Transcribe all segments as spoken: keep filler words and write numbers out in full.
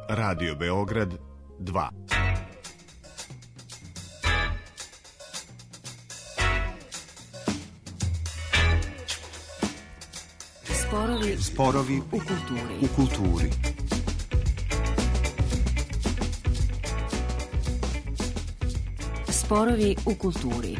Radio Beograd dva. Sporovi, Sporovi u kulturi. U kulturi. Sporovi u kulturi.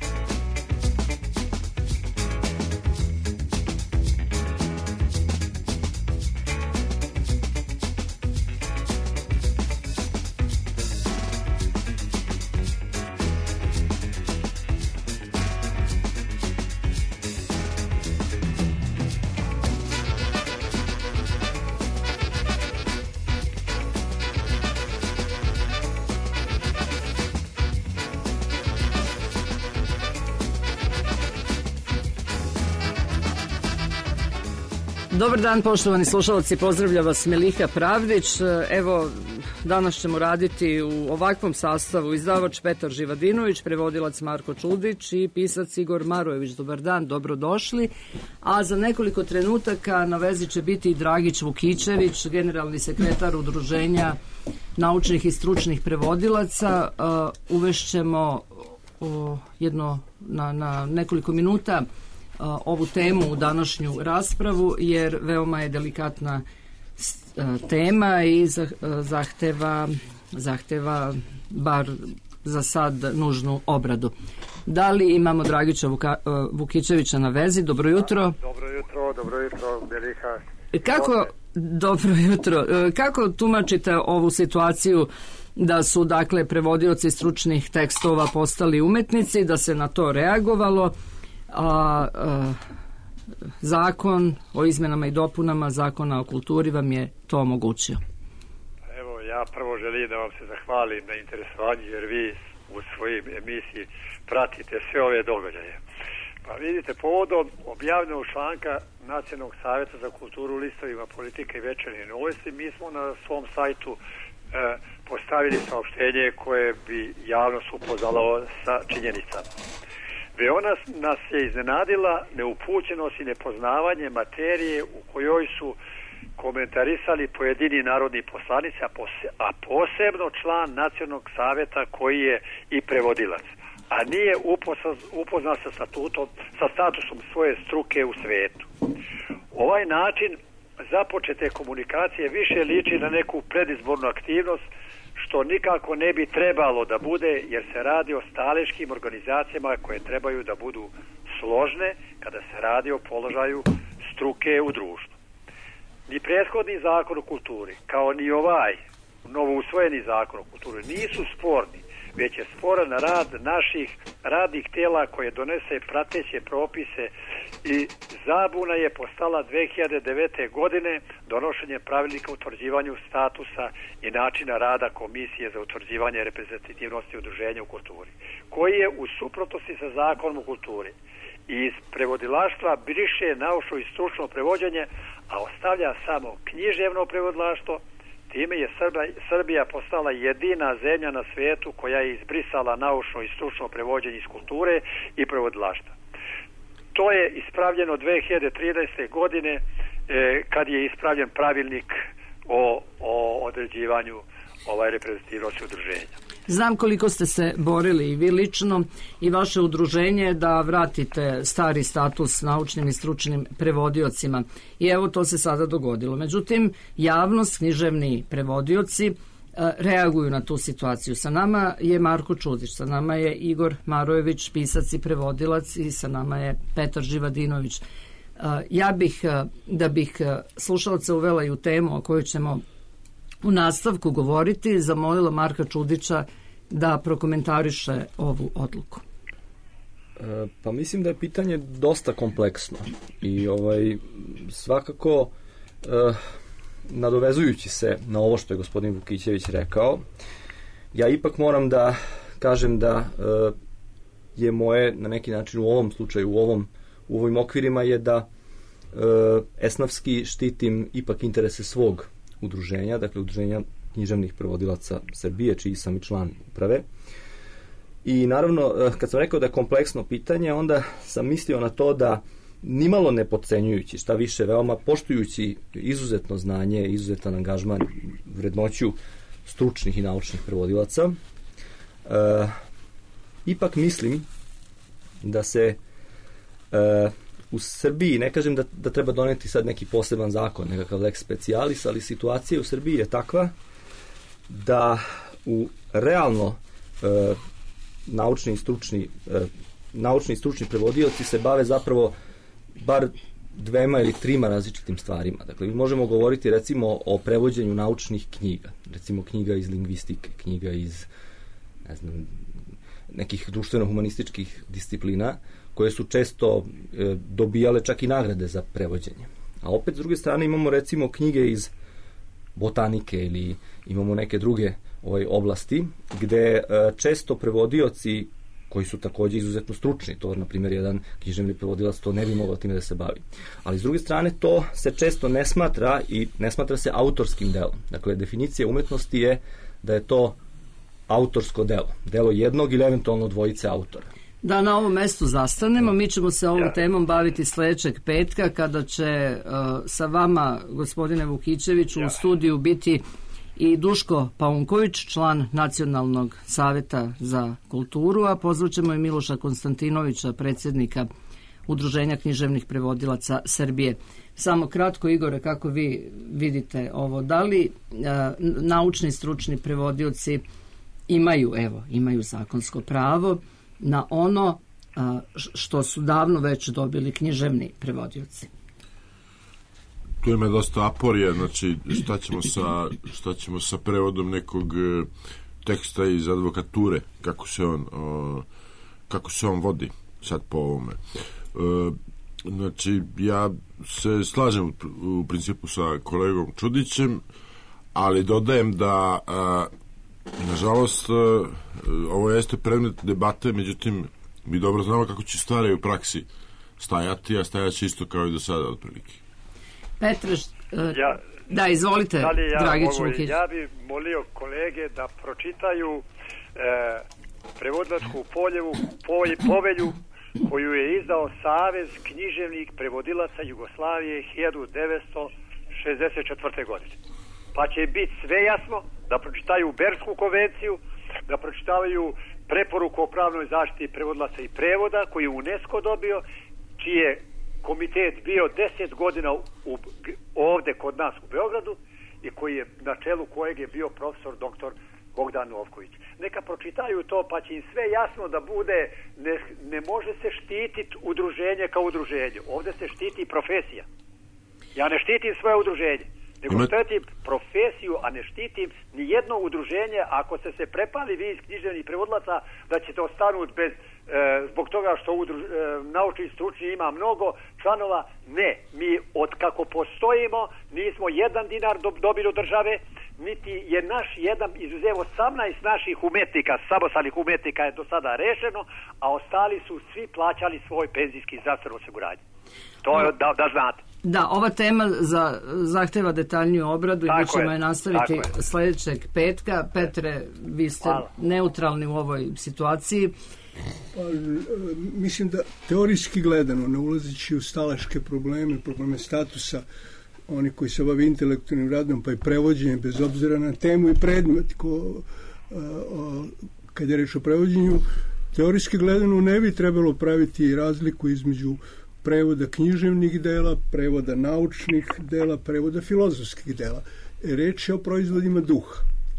Dobar dan, poštovani slušalci, pozdravlja vas Melika Pravdić. Evo, danas ćemo raditi u ovakvom sastavu: izdavač Petar Živadinović, prevodilac Marko Čudić i pisac Igor Marojević. Dobar dan, dobrodošli. A za nekoliko trenutaka na vezi će biti i Dragić Vukićević, generalni sekretar Udruženja naučnih i stručnih prevodilaca. Uvešćemo jedno na, na nekoliko minuta ovu temu u današnju raspravu, jer veoma je delikatna tema i zahteva, zahteva bar za sad nužnu obradu. Da li imamo Dragića Vuka, Vukićevića na vezi? Dobro jutro. Dobro jutro, dobro jutro, Melika. Kako, dobro jutro. Kako tumačite ovu situaciju da su, dakle, prevodioci stručnih tekstova postali umetnici, da se na to reagovalo, a, a zakon o izmenama i dopunama Zakona o kulturi vam je to omogućio? Evo, ja prvo želim da vam se zahvalim na interesovanju, jer vi u svojim emisiji pratite sve ove događaje. Pa vidite, povodom objavljenog članka Nacionalnog savjeta za kulturu u listovima Politika i Večernje novosti, mi smo na svom sajtu e, postavili saopštenje koje bi javnost upoznalo sa činjenicama. Veoma nas je iznenadila neupućenost i nepoznavanje materije u kojoj su komentarisali pojedini narodni poslanici, a, pose, a posebno član Nacionalnog savjeta koji je i prevodilac, a nije upoznat, upoznat sa statutom, sa statusom svoje struke u svetu. Ovaj način započete komunikacije više liči na neku predizbornu aktivnost, što nikako ne bi trebalo da bude, jer se radi o staleškim organizacijama koje trebaju da budu složne kada se radi o položaju struke u društvu. Ni prethodni zakon o kulturi, kao ni ovaj novo usvojeni zakon o kulturi nisu sporni, već je sporan rad naših radnih tela koje donese prateće propise, i zabuna je postala dve hiljade devete. godine donošenje pravilnika o utvrđivanju statusa i načina rada Komisije za utvrđivanje reprezentativnosti udruženja u kulturi, koji je u suprotnosti sa zakonom o kulturi i iz prevodilaštva briše naučno i stručno prevođenje, a ostavlja samo književno prevodilaštvo. Time je Srbija postala jedina zemlja na svijetu koja je izbrisala naučno i stručno prevođenje iz kulture i prevodilaštva. To je ispravljeno dve hiljade trinaeste. godine e, kad je ispravljen pravilnik o, o određivanju ovaj reprezentativnosti udruženja. Znam koliko ste se borili i vi lično i vaše udruženje da vratite stari status naučnim i stručnim prevodiocima, i evo to se sada dogodilo. Međutim, javnost, književni prevodioci reaguju na tu situaciju. Sa nama je Marko Čudić, sa nama je Igor Marojević, pisac i prevodilac, i sa nama je Petar Živadinović. Ja bih, da bih slušalce uvela i u temu o kojoj ćemo u nastavku govoriti, zamolila Marka Čudića da prokomentariše ovu odluku. E, pa mislim da je pitanje dosta kompleksno i ovaj svakako e, nadovezujući se na ovo što je gospodin Vukićević rekao, ja ipak moram da kažem da e, je moje na neki način u ovom slučaju, u ovom u ovim okvirima je da e, esnafski štitim ipak interese svog udruženja, dakle udruženja književnih prevodilaca Srbije, čiji sam i član uprave. I naravno, kad sam rekao da je kompleksno pitanje, onda sam mislio na to da nimalo ne podcenjujući, šta više, veoma poštujući izuzetno znanje, izuzetan angažman, vrednoću stručnih i naučnih prevodilaca, e, ipak mislim da se e, u Srbiji, ne kažem da, da treba doneti sad neki poseban zakon, nekakav lex specialis, ali situacija u Srbiji je takva da u realno e, naučni i stručni e, naučni i stručni prevodioci se bave zapravo bar dvema ili trima različitim stvarima. Dakle, mi možemo govoriti recimo o prevođenju naučnih knjiga, recimo knjiga iz lingvistike, knjiga iz ne znam, nekih društveno-humanističkih disciplina, koje su često e, dobijale čak i nagrade za prevođenje. A opet, s druge strane, imamo recimo knjige iz botanike ili imamo neke druge ovaj, oblasti, gde e, često prevodioci koji su takođe izuzetno stručni, to na primjer jedan književni prevodilac to ne bi mogao time da se bavi. Ali s druge strane to se često ne smatra i ne smatra se autorskim delom. Dakle, definicija umetnosti je da je to autorsko delo. Delo jednog ili eventualno dvojice autora. Da, na ovom mestu zastanemo. Mi ćemo se ovom temom baviti sledećeg petka kada će uh, sa vama, gospodine Vukićeviću, u studiju biti i Duško Paunković, član Nacionalnog saveta za kulturu, a pozvaćemo i Miloša Konstantinovića, predsjednika Udruženja književnih prevodilaca Srbije. Samo kratko, Igore, kako vi vidite ovo? Da li uh, naučni stručni prevodioci imaju, evo, imaju zakonsko pravo na ono uh, što su davno već dobili književni prevodioci? Tu ima dosta aporija, znači šta ćemo sa, šta ćemo sa prevodom nekog teksta iz advokature, kako se on, o, kako se on vodi sad po ovome. E, znači, ja se slažem u, u principu sa kolegom Čudićem, ali dodajem da a, nažalost a, ovo jeste predmet debate, međutim mi dobro znamo kako će stvari u praksi stajati, a stajaće isto kao i do sada otprilike. Petre, uh, ja, da, izvolite, da ja Dragić mogu, Vukić. Ja bih molio kolege da pročitaju e, prevodilačku poljevu, poj, povelju koju je izdao Savez književnih prevodilaca Jugoslavije hiljadu devetsto šezdeset četvrte. godine. Pa će biti sve jasno, da pročitaju Bersku konvenciju, da pročitavaju preporuku o pravnoj zaštiti prevodilaca i prevoda koju je UNESCO dobio, čiji je komitet bio deset godina u, ovde kod nas u Beogradu i koji je na čelu kojeg je bio profesor doktor Bogdan Novković. Neka pročitaju to, pa će im sve jasno da bude, ne, ne može se štititi udruženje kao udruženje. Ovde se štiti profesija. Ja ne štitim svoje udruženje, nego štitim profesiju, a ne štitim ni jedno udruženje. Ako se se prepali vi iz književnih prevodilaca, da ćete ostanuti bez, e, zbog toga što udruž, e, naučni stručni ima mnogo članova. Ne, mi od kako postojimo nismo jedan dinar do, dobili od države, niti je naš jedan izuzev osamnaest naših umetnika, samostalnih umetnika je do sada rešeno, a ostali su svi plaćali svoj penzijski zdravstveno osiguranje. To je da, da znate. Da, ova tema za, zahteva detaljniju obradu i mi ćemo je nastaviti sledećeg petka. Petre, vi ste Hvala. neutralni u ovoj situaciji. Pa, mislim da teorijski gledano, ne ulazeći u stalaške probleme, probleme statusa, oni koji se bave intelektualnim radom, pa i prevođenjem, bez obzira na temu i predmet, ko, a, a, kad je reč o prevođenju, teorijski gledano ne bi trebalo praviti razliku između prevoda književnih dela, prevoda naučnih dela, prevoda filozofskih dela. Reč je o proizvodima duha.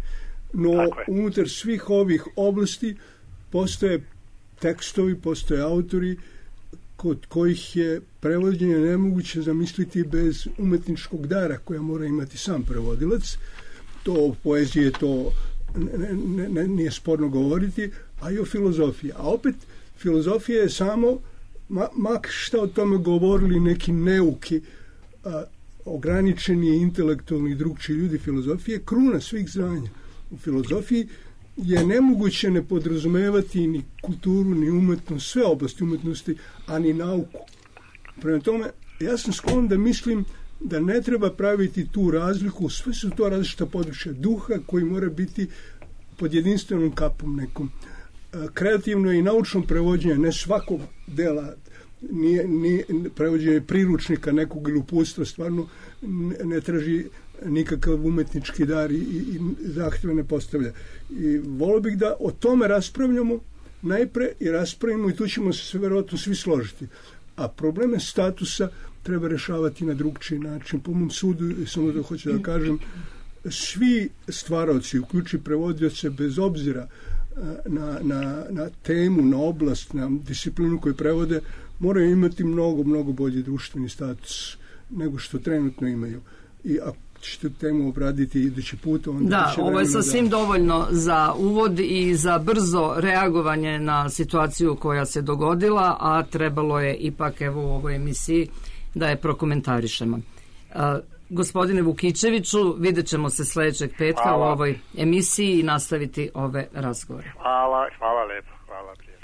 No, unutar svih ovih oblasti postoje tekstovi, postoje autori kod kojih je prevođenje nemoguće zamisliti bez umetničkog dara koja mora imati sam prevodilac. To o poeziji to ne, ne, ne, nije sporno govoriti, a i o filozofiji. A opet, filozofija je samo Ma, mak šta o tome govorili neki neuki, a, ograničeni intelektualni i drugčiji ljudi, filozofije, kruna svih znanja. U filozofiji je nemoguće ne podrazumevati ni kulturu, ni umetnost, sve oblasti umetnosti, a ni nauku. Prema tome, ja sam sklon da mislim da ne treba praviti tu razliku, sve su to različita područja duha koji mora biti pod jedinstvenom kapom nekom. Kreativno i naučno prevođenje ne svakog dela nije, nije, prevođenje priručnika nekog ili uputstva stvarno ne, ne traži nikakav umetnički dar i, i zahtjeve ne postavlja. I volio bih da o tome raspravljamo najpre i raspravimo i tu ćemo se sve verovatno svi složiti. A probleme statusa treba rešavati na drugčiji način. Po mom sudu, samo da hoću da kažem, svi stvaraoci, uključi prevodioce, bez obzira na, na, na temu, na oblast, na disciplinu koju prevode, moraju imati mnogo, mnogo bolji društveni status nego što trenutno imaju. I ako ćete temu obraditi idući put, onda da, ovo je sasvim da... dovoljno za uvod i za brzo reagovanje na situaciju koja se dogodila, a trebalo je ipak evo u ovoj emisiji da je prokomentarišemo. Uh, gospodine Vukićeviću, vidjet ćemo se sledećeg petka hvala. U ovoj emisiji i nastaviti ove razgovore. Hvala, hvala lepo, hvala prijatno.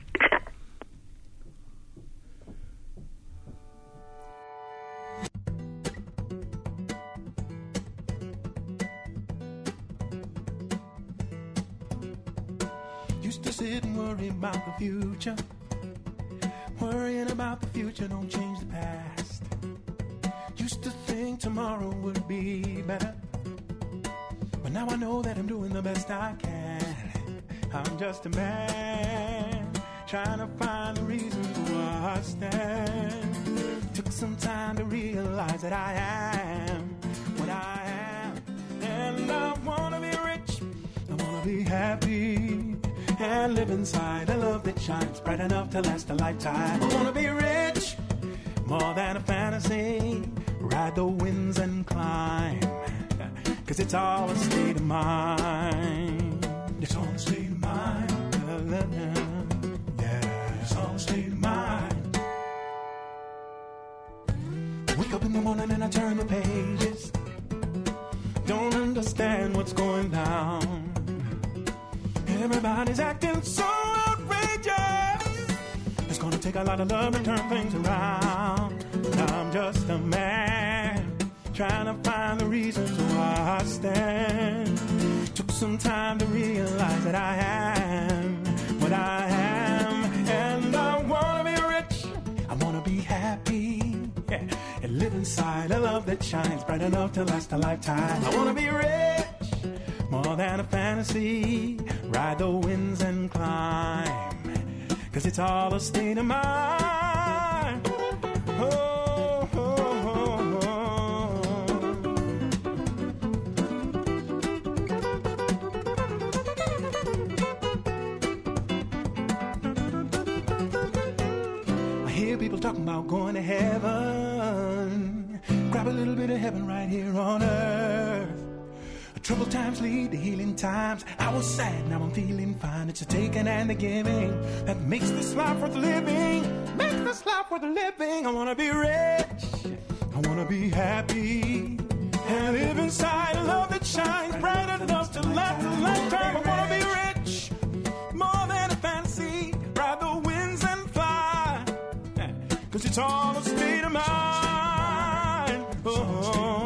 Used to sit and worry about the future. Worrying about the future don't change the past. Used to think tomorrow would be better, but now I know that I'm doing the best I can. I'm just a man trying to find a reason for where I stand. Took some time to realize that I am what I am, and I wanna be rich, I wanna be happy, and live inside a love that shines bright enough to last a lifetime. I wanna be rich, more than a fantasy, ride the winds and climb, cause it's all a state of mind. It's all a state of mind. Yeah, it's all a state of mind. Wake up in the morning and I turn the pages, don't understand what's going down. Everybody's acting so outrageous. It's gonna take a lot of love to turn things around. I'm just a man trying to find the reasons why I stand. Took some time to realize that I am what I am, and I wanna be rich, I wanna be happy, yeah, and live inside a love that shines bright enough to last a lifetime. I wanna be rich, more than a fantasy, ride the winds and climb, cause it's all a state of mind. Oh, oh, oh, oh. I hear people talking about going to heaven. Grab a little bit of heaven right here on earth. Troubled times lead to healing times. I was sad, now I'm feeling fine. It's a taking and a giving that makes this life worth living. Makes this life worth living. I wanna be rich, I wanna be happy, and live inside a love that shines bright enough to last a lifetime. I wanna be rich, more than a fantasy, ride the winds and fly, cause it's all a state of mind. Oh,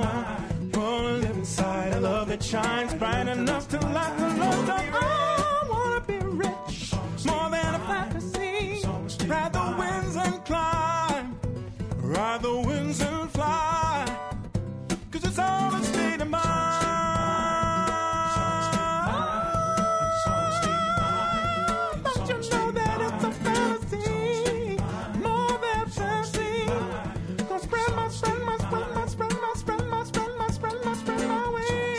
that shines bright enough to light the love. I wanna be rich, more than a fantasy, ride the winds and climb, ride the winds and fly, cause it's all a state of mind. But you know that it's a fantasy, more than fantasy. Gonna spread my, spread my, spread my, spread my, spread my, spread my, spread my, spread my wings.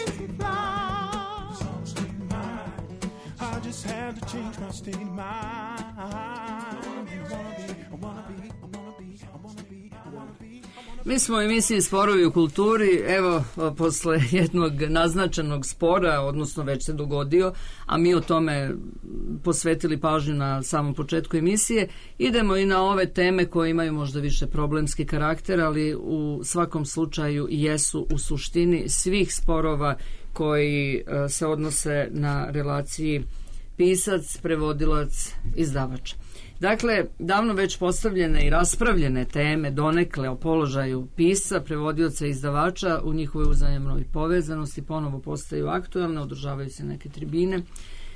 Had to change my state of mind. I wanna be, I wanna be, I wanna be, I wanna be, I wanna be. Mi smo u emisiji Sporovi u kulturi, evo, posle jednog naznačenog spora, odnosno već se dogodio, a mi o tome posvetili pažnju na samom početku emisije, idemo i na ove teme koje imaju možda više problemski karakter, ali u svakom slučaju jesu u suštini svih sporova koji se odnose na relaciji pisac, prevodilac, izdavač. Dakle, davno već postavljene i raspravljene teme donekle o položaju pisca, prevodioca i izdavača u njihovoj uzajamnoj povezanosti ponovo postaju aktuelne, održavaju se neke tribine.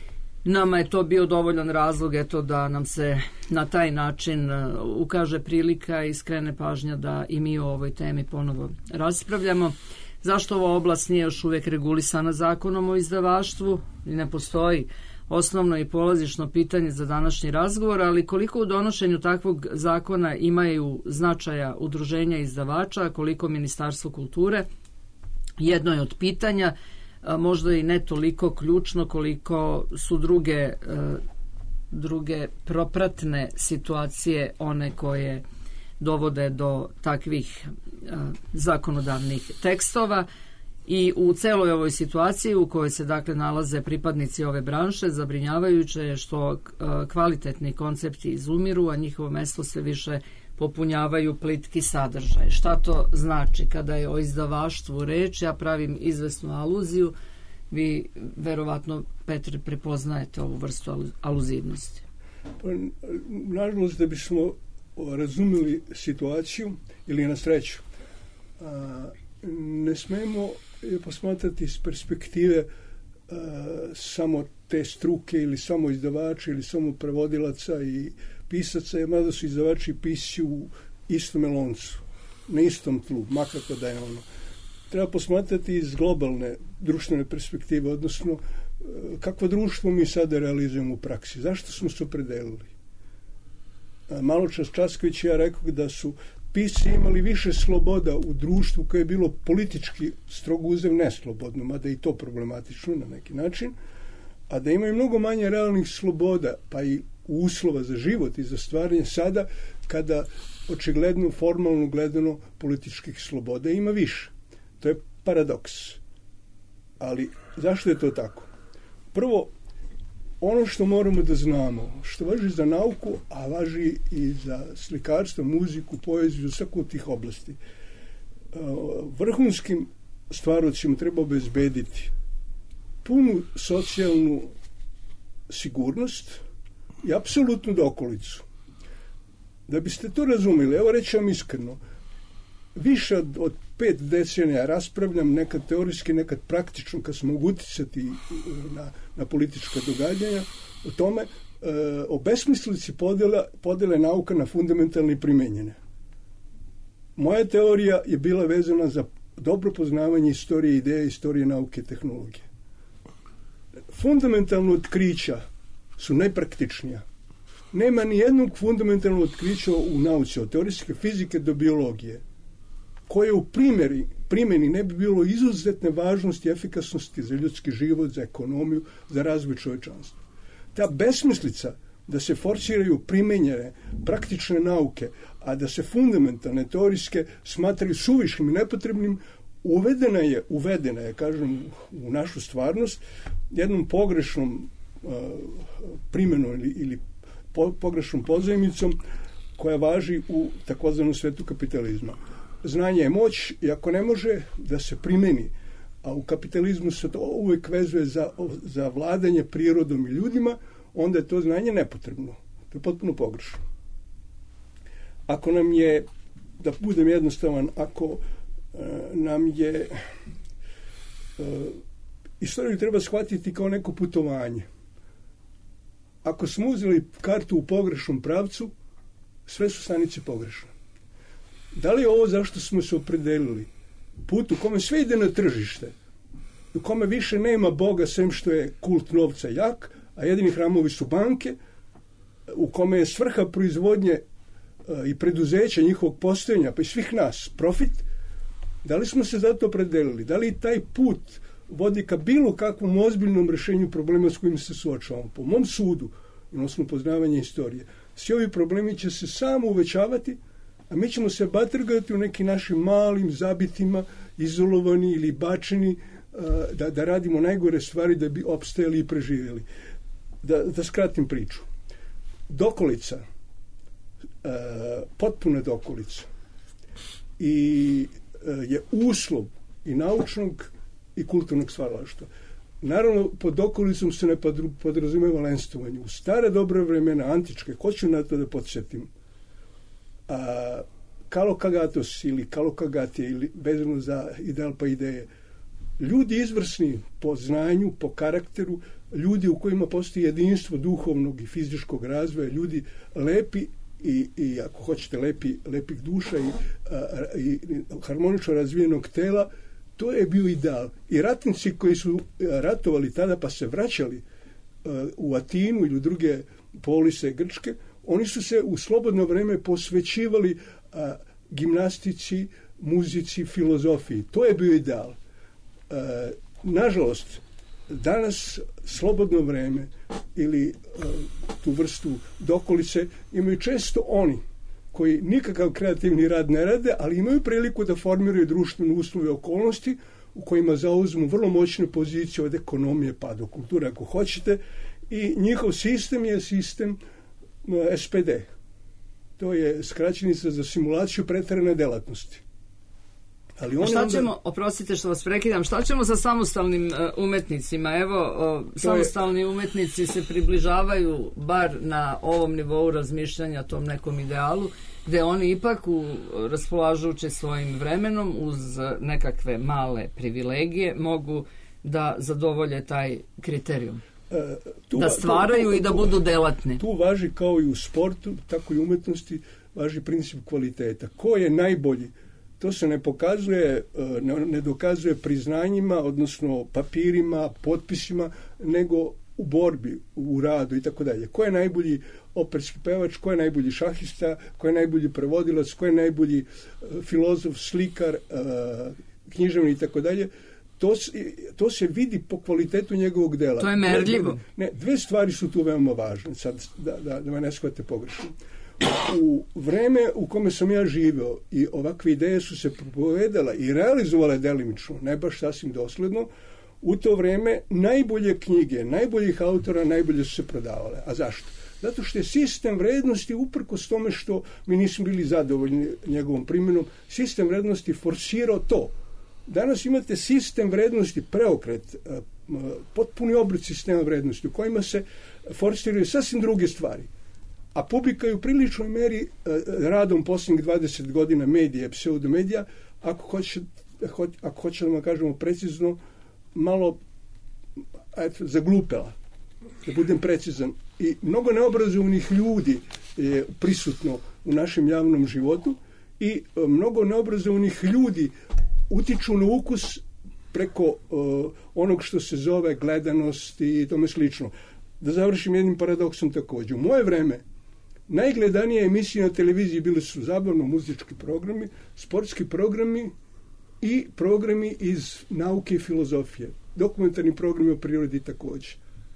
nama je to bio dovoljan razlog eto da nam se na taj način ukaže prilika i skrene pažnja da i mi o ovoj temi ponovo raspravljamo. Zašto ova oblast nije još uvijek regulisana zakonom o izdavaštvu i ne postoji osnovno i polazišno pitanje za današnji razgovor, ali koliko u donošenju takvog zakona imaju značaja udruženja izdavača, a koliko Ministarstvo kulture, jedno je od pitanja, možda i ne toliko ključno koliko su druge, druge propratne situacije one koje dovode do takvih zakonodavnih tekstova. I u celoj ovoj situaciji u kojoj se dakle nalaze pripadnici ove branše, zabrinjavajuće je što kvalitetni koncepti izumiru, a njihovo mesto sve više popunjavaju plitki sadržaj. Šta to znači kada je o izdavaštvu reč? Ja pravim izvesnu aluziju. Vi verovatno, Petre, prepoznajete ovu vrstu aluzivnosti. Pa, nažalost, da bismo razumeli situaciju, ili na sreću, a, ne smemo je posmatrati iz perspektive a, samo te struke ili samo izdavača ili samo prevodilaca i pisaca, mada su izdavači i pisci u istom loncu, na istom tlu, makako da je ono. Treba posmatrati iz globalne društvene perspektive, odnosno kakvo društvo mi sada realizujemo u praksi. Zašto smo se opredelili? Malo čas Časković i ja rekao da su pisci imali više sloboda u društvu koje je bilo politički strogo uzev neslobodno, mada i to problematično na neki način, a da imaju mnogo manje realnih sloboda, pa i uslova za život i za stvaranje sada, kada očigledno, formalno gledano, političkih sloboda ima više. To je paradoks. Ali zašto je to tako? Prvo, ono što moramo da znamo, što važi za nauku, a važi i za slikarstvo, muziku, poeziju, svaku od tih oblasti. Vrhunskim stvarocima treba obezbediti punu socijalnu sigurnost i apsolutnu dokolicu. Da biste to razumeli, evo reći vam iskreno, više od, od pet decenija raspravljam, nekad teorijski, nekad praktično, kad smo mogu uticati na, na politička događanja, o tome, e, o besmislici podela, podele nauka na fundamentalne i primenjene. Moja teorija je bila vezana za dobro poznavanje istorije ideje, istorije nauke i tehnologije. Fundamentalno otkrića su najpraktičnija. Nema ni jednog fundamentalnog otkrića u nauci, od teorijske fizike do biologije, koje u primjeri, primjeni ne bi bilo izuzetne važnosti i efikasnosti za ljudski život, za ekonomiju, za razvoj čovječanstva. Ta besmislica da se forsiraju primenjene praktične nauke, a da se fundamentalne teorijske smatraju suvišnim i nepotrebnim, uvedena je, uvedena je, kažem, u našu stvarnost jednom pogrešnom uh, primjenom ili, ili po, pogrešnom pozajmicom koja važi u takozvanom svetu kapitalizma. Znanje je moć i ako ne može da se primeni, a u kapitalizmu se to uvijek vezuje za, za vladanje prirodom i ljudima, onda je to znanje nepotrebno. To je potpuno pogrešno. Ako nam je, da budem jednostavan, ako uh, nam je uh, istoriju treba shvatiti kao neko putovanje. Ako smo uzeli kartu u pogrešnom pravcu, sve su stanice pogrešne. Da li je ovo zašto smo se opredelili? Put u kome sve ide na tržište, u kome više nema Boga sem što je kult novca jak, a jedini hramovi su banke, u kome je svrha proizvodnje i preduzeća njihovog postojanja, pa i svih nas, profit, da li smo se zato opredelili? Da li taj put vodi ka bilo kakvom ozbiljnom rešenju problema s kojim se suočavamo? Po mom sudu, odnosno poznavanje istorije, svi ovi problemi će se samo uvećavati, a mi ćemo se batrgati u nekim našim malim zabitima, izolovani ili bačeni, da, da radimo najgore stvari da bi opstajali i preživjeli. Da, da skratim priču. Dokolica, potpuna dokolica, i je uslov i naučnog i kulturnog stvaralaštva. Naravno, pod dokolicom se ne podrazumeva lenstovanje. U stare dobre vremena, antičke, hoću na to da podsjetim, Kalokagatos ili Kalokagatije ili vezano za ideal pa ideje, ljudi izvrsni po znanju, po karakteru, ljudi u kojima postoji jedinstvo duhovnog i fizičkog razvoja, ljudi lepi i, i ako hoćete lepi, lepih duša i, a, i harmonično razvijenog tela, to je bio ideal. I ratnici koji su ratovali tada pa se vraćali a, u Atinu ili u druge polise Grčke, oni su se u slobodno vreme posvećivali a, gimnastici, muzici, filozofiji. To je bio ideal. A, nažalost, danas slobodno vreme ili uh, tu vrstu dokolice imaju često oni koji nikakav kreativni rad ne rade, ali imaju priliku da formiraju društvene uslove i okolnosti u kojima zauzmu vrlo moćne pozicije od ekonomije pa do kulture ako hoćete, i njihov sistem je sistem uh, S P D. To je skraćenica za simulaciju preterane delatnosti. Ali A šta ćemo, onda... oprostite što vas prekidam, šta ćemo sa samostalnim uh, umetnicima? Evo, o, samostalni je... umetnici se približavaju bar na ovom nivou razmišljanja tom nekom idealu, gde oni ipak u, raspolažući svojim vremenom uz nekakve male privilegije mogu da zadovolje taj kriterijum. E, tu, da stvaraju tu, tu, i da budu delatni. Tu važi kao i u sportu, tako i u umetnosti, važi princip kvaliteta. Ko je najbolji? To se ne pokazuje, ne, ne dokazuje priznanjima, odnosno papirima, potpisima, nego u borbi, u radu i tako dalje. Ko je najbolji operski pevač, ko je najbolji šahista, ko je najbolji prevodilac, ko je najbolji filozof, slikar, književnik i tako dalje, to, to se vidi po kvalitetu njegovog dela. To je merljivo. Ne, dve stvari su tu veoma važne, sad da, da, da me ne shvate pogrešno. U vreme u kome sam ja živeo i ovakve ideje su se propovedala i realizovale delimično, ne baš sasvim dosledno, u to vreme najbolje knjige, najboljih autora najbolje su se prodavale. A zašto? Zato što je sistem vrednosti, uprkos tome što mi nismo bili zadovoljni njegovom primjenom, sistem vrednosti forsirao to. Danas imate sistem vrednosti, preokret, potpuni obrt sistema vrednosti u kojima se forsiraju sasvim druge stvari. A publika je u priličnoj meri radom posljednjih dvadeset godina medija, pseudomedija, ako hoće, ako hoće da vam kažemo precizno, malo eto, zaglupela, da budem precizan. I mnogo neobrazovanih ljudi je prisutno u našem javnom životu i mnogo neobrazovanih ljudi utiču na ukus preko uh, onog što se zove gledanost i tome slično. Da završim jednim paradoksom također. U moje vreme najgledanije emisije na televiziji bili su zabavno-muzički programi, sportski programi i programi iz nauke i filozofije. Dokumentarni programi o prirodi također.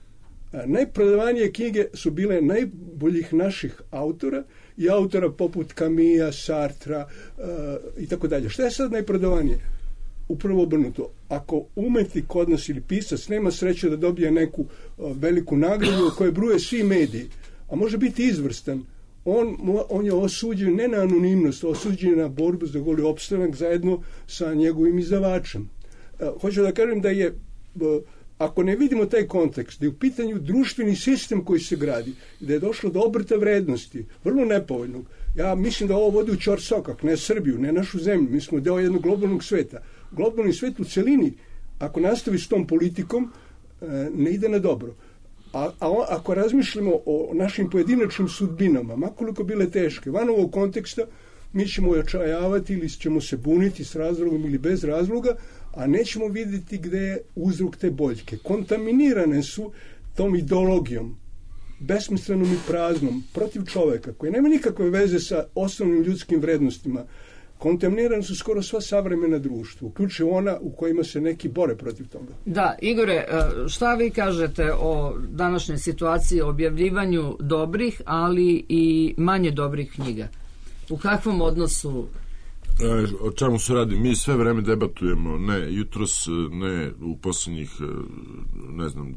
A najprodavanije knjige su bile najboljih naših autora i autora poput Camilla, Sartra uh, i tako dalje. Šta je sad najprodavanije? Upravo obrnuto. Ako umetnik kod nas ili pisac nema sreće da dobije neku uh, veliku nagradu u kojoj bruje svi mediji, a može biti izvrstan, on, on je osuđen ne na anonimnost, osuđen na borbu za goli opstanak zajedno sa njegovim izdavačem. Uh, hoću da kažem da je, uh, ako ne vidimo taj kontekst, da je u pitanju društveni sistem koji se gradi, da je došlo do obrta vrednosti, vrlo nepovoljnog. Ja mislim da ovo vodi u ćorsokak, ne Srbiju, ne našu zemlju. Mi smo deo jednog globalnog sveta. Globalni svet u celini, ako nastavi s tom politikom, uh, ne ide na dobro. A, a ako razmišljamo o našim pojedinačnim sudbinama, makoliko bile teške, van ovog konteksta, mi ćemo očajavati ili ćemo se buniti s razlogom ili bez razloga, a nećemo vidjeti gde je uzrok te boljke. Kontaminirane su tom ideologijom, besmislenom i praznom, protiv čoveka, koji nema nikakve veze sa osnovnim ljudskim vrednostima. Kontaminirane su skoro sva savremena društva, uključuje ona u kojima se neki bore protiv toga. Da, Igore, šta vi kažete o današnjoj situaciji, o objavljivanju dobrih, ali i manje dobrih knjiga? U kakvom odnosu? E, o čemu se radi? Mi sve vreme debatujemo, ne jutros, ne u posljednjih, ne znam,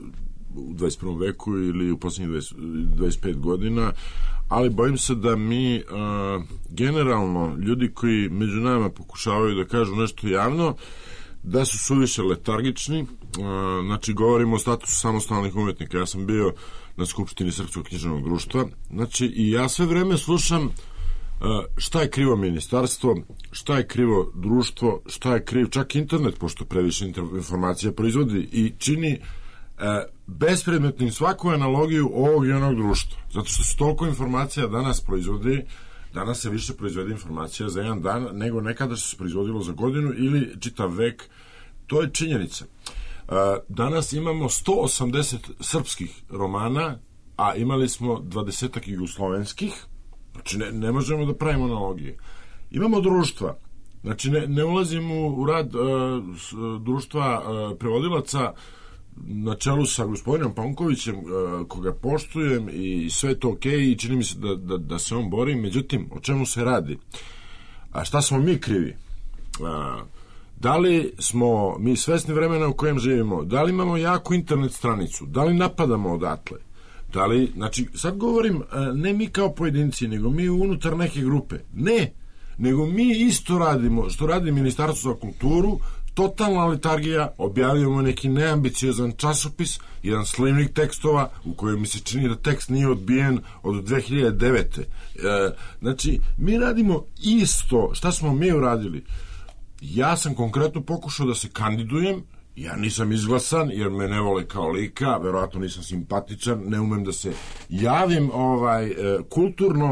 u dvadeset prvom veku ili u posljednjih dvadeset pet godina, ali bojim se da mi a, generalno, ljudi koji među nama pokušavaju da kažu nešto javno, da su suviše letargični. A, znači, govorimo o statusu samostalnih umetnika. Ja sam bio na Skupštini Srpskog književnog društva, znači, i ja sve vreme slušam šta je krivo ministarstvo, šta je krivo društvo, šta je kriv čak internet, pošto previše informacija proizvodi i čini bespredmetnim svaku analogiju ovog i onog društva. Zato što se toliko informacija danas proizvodi, danas se više proizvede informacija za jedan dan nego nekada što se proizvodilo za godinu ili čitav vek. To je činjenica. Danas imamo sto osamdeset srpskih romana, a imali smo dvadesetak jugoslovenskih. Znači ne, ne možemo da pravimo analogije. Imamo društva. Znači ne, ne ulazim u, u rad uh, društva uh, prevodilaca na čelu sa gospodinom Pankovićem, uh, koga poštujem i sve to okej okay, i čini mi se da, da, da se on bori. Međutim, o čemu se radi? A šta smo mi krivi? Uh, da li smo mi svesni vremena u kojem živimo? Da li imamo jaku internet stranicu? Da li napadamo odatle? Da li, znači, sad govorim ne mi kao pojedinci, nego mi unutar neke grupe. Ne, nego mi isto radimo, što radi Ministarstvo za kulturu, totalna letargija, objavljujemo neki neambiciozan časopis, jedan slivnik tekstova u kojem mi se čini da tekst nije odbijen od dve hiljade devete. E, znači, mi radimo isto. Šta smo mi uradili? Ja sam konkretno pokušao da se kandidujem. Ja nisam izglasan jer me ne vole kao lika, verovatno nisam simpatičan, ne umem da se javim ovaj kulturno,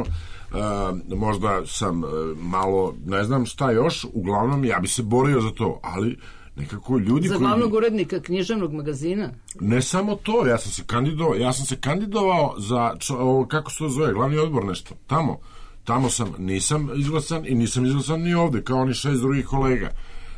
možda sam malo, ne znam šta još, uglavnom ja bi se borio za to, ali nekako ljudi za koji... glavnog urednika književnog magazina? Ne samo to, ja sam se kandidovao, ja sam se kandidovao za, kako se to zove, glavni odbor nešto, tamo. Tamo sam, nisam izglasan i nisam izglasan ni ovde, kao ni šest drugih kolega.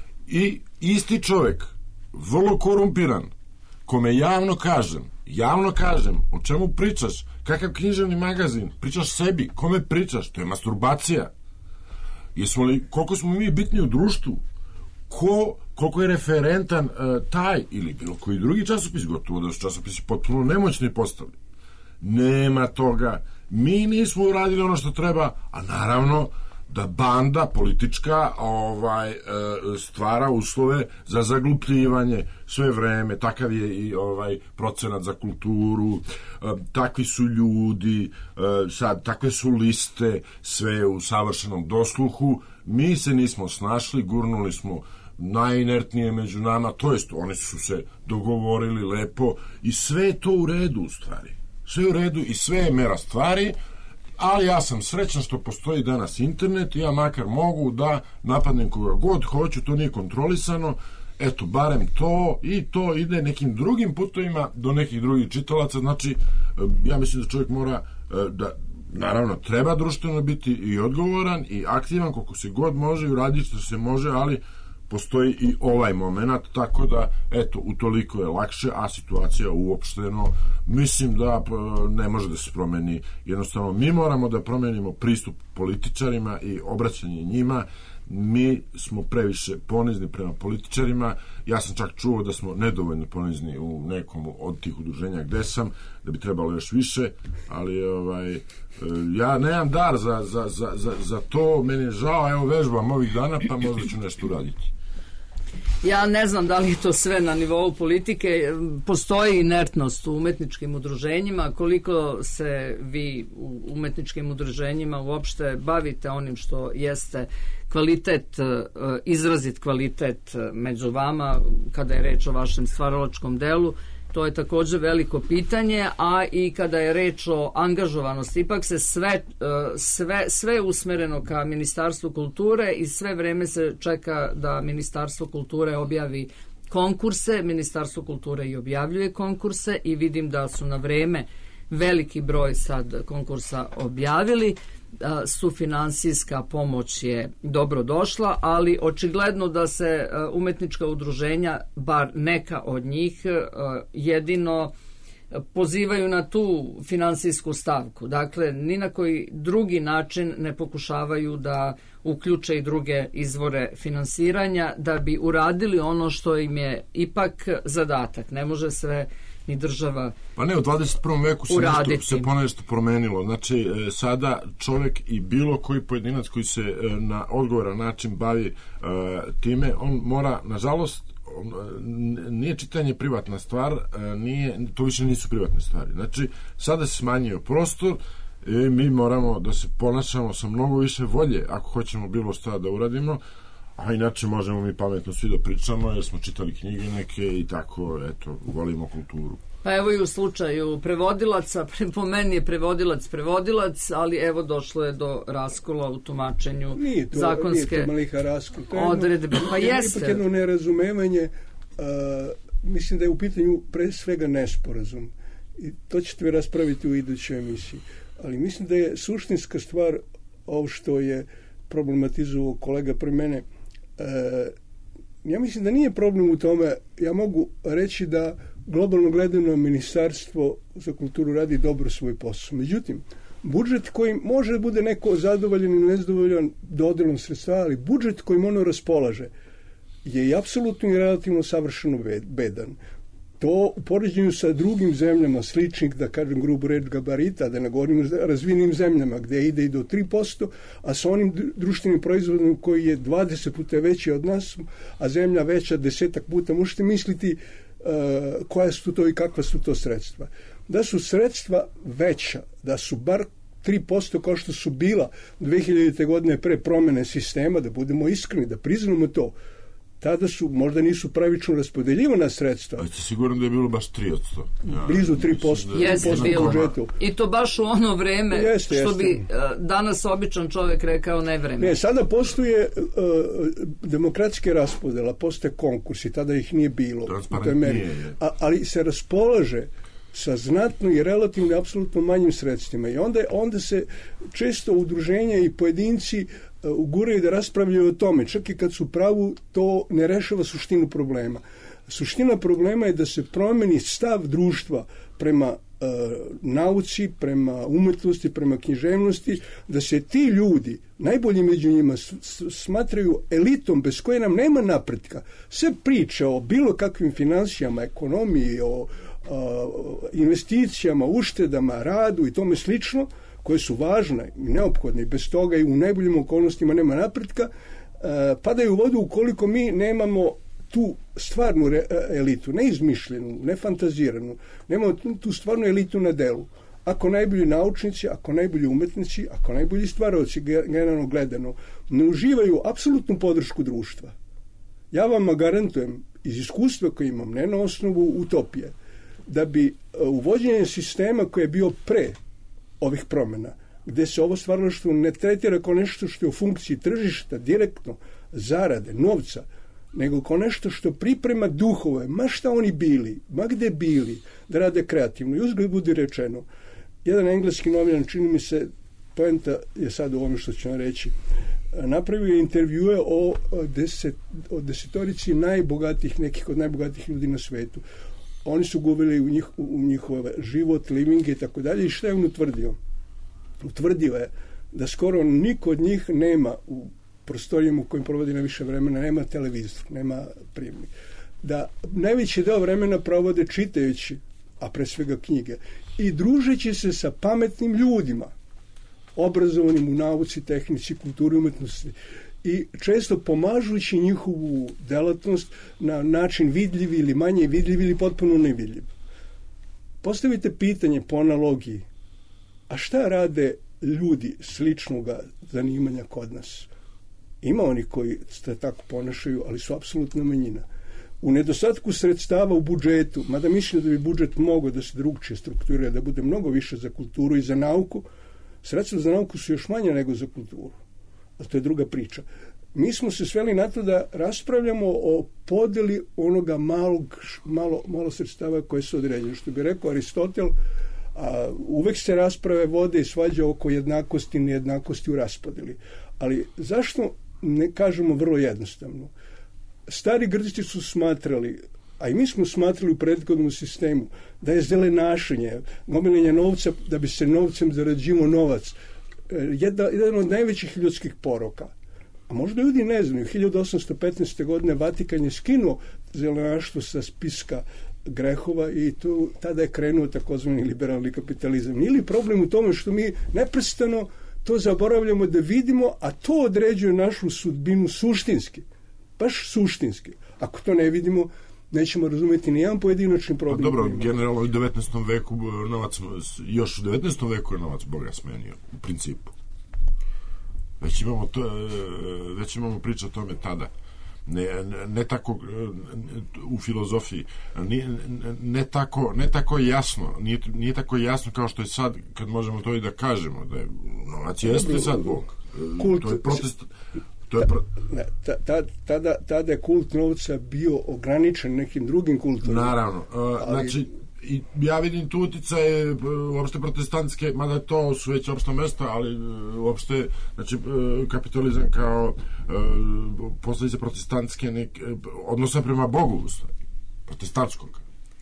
I isti čovek, vrlo korumpiran, kome javno kažem, javno kažem, o čemu pričaš, kakav književni magazin, pričaš sebi, kome pričaš, to je masturbacija. Jesmo li, koliko smo mi bitni u društvu, ko, koliko je referentan uh, taj ili bilo koji drugi časopis, gotovo da su časopisi potpuno nemoćni postali. Nema toga. Mi nismo uradili ono što treba, a naravno da banda politička ovaj stvara uslove za zaglupljivanje sve vreme. Takav je i ovaj procenat za kulturu, takvi su ljudi, sad takve su liste, sve u savršenom dosluhu. Mi se nismo snašli, gurnuli smo najinertnije među nama, to jest oni su se dogovorili lepo i sve je to u redu u stvari. Sve je u redu i sve je mera stvari. Ali ja sam srećan što postoji danas internet i ja makar mogu da napadnem koga god hoću, to nije kontrolisano, eto, barem to i to ide nekim drugim putovima do nekih drugih čitalaca. Znači, ja mislim da čovjek mora da, naravno, treba društveno biti i odgovoran i aktivan koliko se god može i uraditi što se može, ali postoji i ovaj moment, tako da, eto, utoliko je lakše, a situacija uopšteno, mislim da ne može da se promeni. Jednostavno, mi moramo da promenimo pristup političarima i obraćanje njima. Mi smo previše ponizni prema političarima. Ja sam čak čuo da smo nedovoljno ponizni u nekom od tih udruženja gde sam, da bi trebalo još više, ali ovaj, ja nemam dar za, za, za, za, za to, meni je žao, evo vežbam ovih dana, pa možda ću nešto uraditi. Ja ne znam da li je to sve na nivou politike, postoji inertnost u umetničkim udruženjima, koliko se vi u umetničkim udruženjima uopšte bavite onim što jeste kvalitet, izrazit kvalitet među vama kada je reč o vašem stvaralačkom delu. To je također veliko pitanje, a i kada je reč o angažovanosti, ipak se sve, sve, sve usmereno ka Ministarstvu kulture i sve vreme se čeka da Ministarstvo kulture objavi konkurse. Ministarstvo kulture i objavljuje konkurse i vidim da su na vreme veliki broj sad konkursa objavili. Sufinansijska pomoć je dobro došla, ali očigledno da se umetnička udruženja, bar neka od njih, jedino pozivaju na tu finansijsku stavku. Dakle, ni na koji drugi način ne pokušavaju da uključe i druge izvore finansiranja da bi uradili ono što im je ipak zadatak. Ne može sve ni država pa ne, u dvadeset prvom veku se, nešto, se ponešto promenilo. Znači, e, sada čovjek i bilo koji pojedinac koji se e, na odgovoran način bavi e, time, on mora, nažalost, on, nije čitanje privatna stvar, e, nije, to više nisu privatne stvari. Znači, sada se smanjio prostor, I mi moramo da se ponašamo sa mnogo više volje ako hoćemo bilo šta da uradimo, a inače možemo mi pametno svi da pričamo jer smo čitali knjige neke i tako, eto, volimo kulturu. Pa evo i u slučaju prevodilaca, po meni je prevodilac prevodilac, ali evo došlo je do raskola u tumačenju nije to, zakonske nije to malika raskol. odredbe. Pa jeste. Ipak jedno nerazumevanje, uh, mislim da je u pitanju pre svega nesporazum. I to ćete vi raspraviti u idućoj emisiji. Ali mislim da je suštinska stvar ovo što je problematizovao kolega pre mene. Uh, ja mislim da nije problem u tome, ja mogu reći da globalno gledano Ministarstvo za kulturu radi dobro svoj posao. Međutim, budžet koji može da bude neko zadovoljan ili nezadovoljan dodelom sredstava, ali budžet kojim ono raspolaže je i apsolutno i relativno savršeno bedan. To u poređenju sa drugim zemljama sličnih, da kažem grubu reč gabarita, da ne govorim o razvijenim zemljama gde ide i do tri posto, a sa onim društvenim proizvodom koji je dvadeset puta veći od nas, a zemlja veća desetak puta, možete misliti Uh, koja su to i kakva su to sredstva. Da su sredstva veća, da su bar tri posto kao što su bila dve hiljadite godine pre promene sistema, da budemo iskreni, da priznamo to, tada su, možda nisu pravično raspodeljivana sredstva. A ste sigurno da je bilo baš tri posto? Ja, blizu tri posto. Da jeste bilo. I to baš u ono vreme, jeste, što jeste. bi uh, danas običan čovjek rekao ne vreme. Ne, sada postoje uh, demokratske raspodela, postoje konkursi, tada ih nije bilo. U toj meri. A, ali se raspolaže sa znatno i relativno i apsolutno manjim sredstvima. I onda, onda se često udruženja i pojedinci uguraju da raspravljaju o tome. Čak i kad su pravu, to ne rešava suštinu problema. Suština problema je da se promeni stav društva prema e, nauci, prema umetnosti, prema književnosti, da se ti ljudi, najbolji među njima, s, s, smatraju elitom bez koje nam nema napretka. Sve priče o bilo kakvim finansijama, ekonomiji, o investicijama, uštedama, radu i tome slično, koje su važne i neophodne i bez toga i u najboljim okolnostima nema napretka, padaju u vodu ukoliko mi nemamo tu stvarnu elitu, ne izmišljenu, ne fantaziranu, nemamo tu stvarnu elitu na delu. Ako najbolji naučnici, ako najbolji umetnici, ako najbolji stvaraoci, generalno gledano, ne uživaju apsolutnu podršku društva, ja vam garantujem iz iskustva koje imam, ne na osnovu utopije, da bi uvođenje sistema koji je bio pre ovih promjena, gde se ovo stvaralaštvo ne tretira kao nešto što je u funkciji tržišta, direktno, zarade, novca, nego kao nešto što priprema duhove, ma šta oni bili, ma gde bili, da rade kreativno. I uzgled budi rečeno, jedan engleski novinar, čini mi se, poenta je sad u ovome što ću vam reći, napravio je intervjue o, deset, o desetorici najbogatijih, nekih od najbogatijih ljudi na svetu. Oni su gubili u, njih, u njihov život, livinge i tako dalje. I šta je on utvrdio? Utvrdio je da skoro niko od njih nema u prostorijama u kojim provodi na više vremena, nema televizor, nema prijemnik. Da najveći deo vremena provode čitajući, a pre svega knjige, i družeći se sa pametnim ljudima, obrazovanim u nauci, tehnici, kulturi, umetnosti, i često pomažući njihovu delatnost na način vidljiv ili manje vidljiv ili potpuno nevidljiv. Postavite pitanje po analogiji, a šta rade ljudi sličnog zanimanja kod nas? Ima oni koji se tako ponašaju, ali su apsolutna manjina. U nedostatku sredstava u budžetu, mada mislim da bi budžet mogao da se drugčije strukturira, da bude mnogo više za kulturu i za nauku, sredstva za nauku su još manje nego za kulturu. A to je druga priča. Mi smo se sveli na to da raspravljamo o podeli onoga malog, malo, malo sredstava koje se određuje. Što bi rekao Aristotel, a, uvek se rasprave vode i svađa oko jednakosti i nejednakosti u raspodeli. Ali zašto ne kažemo vrlo jednostavno? Stari Grci su smatrali, a i mi smo smatrali u prethodnom sistemu, da je zelenašenje, gomiljenje novca, da bi se novcem zarađivao novac, Jedna, jedan od najvećih ljudskih poroka. A možda ljudi ne znaju, hiljadu osamsto petnaeste. godine Vatikan je skinuo zelenaštvo sa spiska grehova i tu, tada je krenuo takozvani liberalni kapitalizam. Nije li problem u tome što mi neprestano to zaboravljamo da vidimo, a to određuje našu sudbinu suštinski. Baš suštinski. Ako to ne vidimo, nećemo razumjeti ni jedan pojedinačni problem. Pa dobro, generalno u devetnaestom veku novac, još u devetnaestom veku je novac Boga smenio, u principu. Već imamo, to, već imamo priča o tome tada. Ne, ne, ne tako u filozofiji ne, ne, tako, ne tako jasno nije, nije tako jasno kao što je sad kad možemo to i da kažemo da je novac jeste sad Bog. Kult, to je protest to je pro... ne, ta, ta, tada, tada je kult novca bio ograničen nekim drugim kultom. Naravno, uh, ali... znači i ja vidim tu uticaje uopšte protestantske, mada to su već opšta mesta, ali uopšte znači, kapitalizam kao posljedice protestantske nek, odnosa prema Bogu, protestantskog.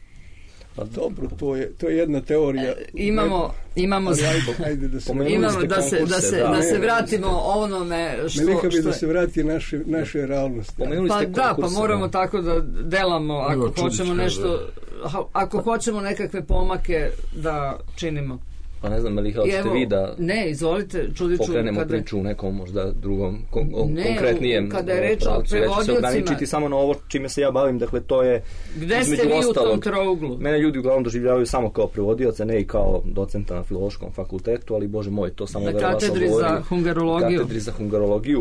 Pa dobro, to je, to je jedna teorija. E, imamo, imamo, ajde, ajde da se, imamo da, se, da, se, da, da se vratimo onome što... Melika bi što da se vrati naše, naše realnosti. Pa da, pa moramo tako da delamo, ako Evo, hoćemo nešto, ako hoćemo nekakve pomake da činimo. Pa ne znam, Melika, hoćete vi da ne, izvolite, Čudiću, pokrenemo kada... priču u nekom možda drugom, kon, ne, konkretnijem kada je reč o prevodiocima... se ograničiti samo na ovo čime se ja bavim, dakle to je... Gde ste vi ostalog, u tom trouglu? Mene ljudi uglavnom doživljavaju samo kao prevodioca, ne i kao docenta na filološkom fakultetu, ali bože moj, to samo... Na katedri za hungarologiju. Katedri za hungarologiju,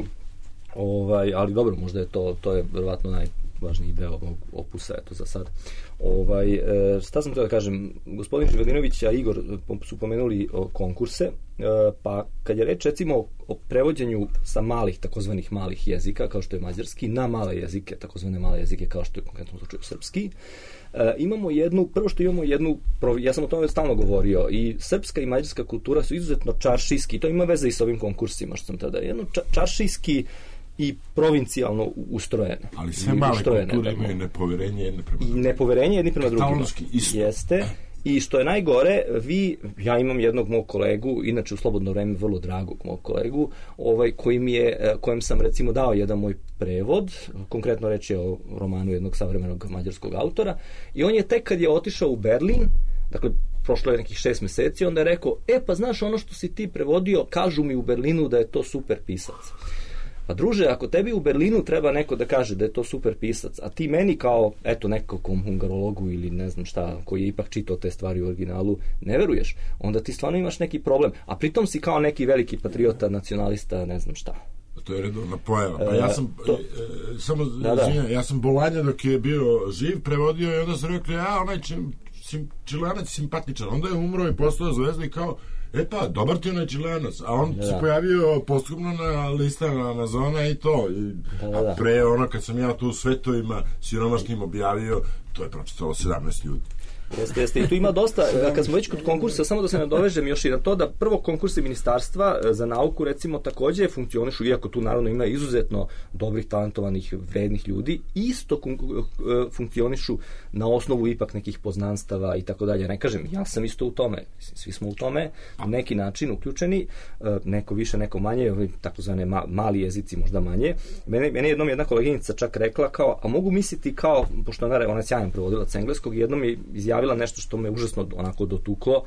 ovaj, ali dobro, možda je to, to je verovatno naj... važniji deo ovog opusa, eto za sad. Ovaj, e, šta sam to da kažem, gospodin Živadinović a Igor su pomenuli o, konkurse, e, pa kad je reč recimo o, o prevođenju sa malih, takozvanih malih jezika, kao što je mađarski, na male jezike, takozvane male jezike, kao što je u konkretnom slučaju srpski, e, imamo jednu, prvo što imamo jednu, ja sam o tome stalno govorio, i srpska i mađarska kultura su izuzetno čaršijski, to ima veze i sa ovim konkursima, što sam tada, jedno ča, čaršijski i provincijalno ustrojene. Ali sve male kulture imaju nepoverenje jedne prema drugima. Nepoverenje jedni prema drugima. Jeste. I što je najgore, vi, ja imam jednog mog kolegu, inače u slobodno vreme vrlo dragog mog kolegu, ovaj, koji mi je, kojem sam recimo dao jedan moj prevod, konkretno reč je o romanu jednog savremenog mađarskog autora, i on je tek kad je otišao u Berlin, dakle, prošlo je nekih šest meseci, onda je rekao, e pa znaš ono što si ti prevodio, kažu mi u Berlinu da je to super pisac. Pa druže, ako tebi u Berlinu treba neko da kaže da je to super pisac, a ti meni kao, eto, nekakvom hungarologu ili ne znam šta, koji je ipak čitao te stvari u originalu, ne veruješ, onda ti stvarno imaš neki problem. A pritom si kao neki veliki patriota, nacionalista, ne znam šta. To je redovna pojava. Pa ja sam, to, e, samo, da, da. Izvinjam, ja sam Bolanja dok je bio živ prevodio i onda sam rekli, ja, onaj čim, sim, Čilanac simpatičan. Onda je umro i postao zvezda i kao, e pa, dobar ti onaj Čilanac, a on da, se pojavio postupno na listama Amazona i to. I, da, da, da. A pre ono, kad sam ja tu u svetovima siromašnim objavio, to je pročitalo sedamnaest ljudi. Jeste, jeste. I tu ima dosta, kad smo već kod konkursa, samo da se nadovežem još i na to da prvo konkursi ministarstva za nauku recimo takođe funkcionišu, iako tu naravno ima izuzetno dobrih, talentovanih, vrednih ljudi, isto funkcionišu na osnovu ipak nekih poznanstava i tako dalje. Ne kažem, ja sam isto u tome, svi smo u tome na neki način uključeni, neko više, neko manje, takozvane mali jezici možda manje. Mene, mene jednom jedna koleginica čak rekla kao, a mogu misliti kao, pošto ona je sjajan prevodilac engleskog, jednom je izjavila nešto što me užasno onako dotuklo.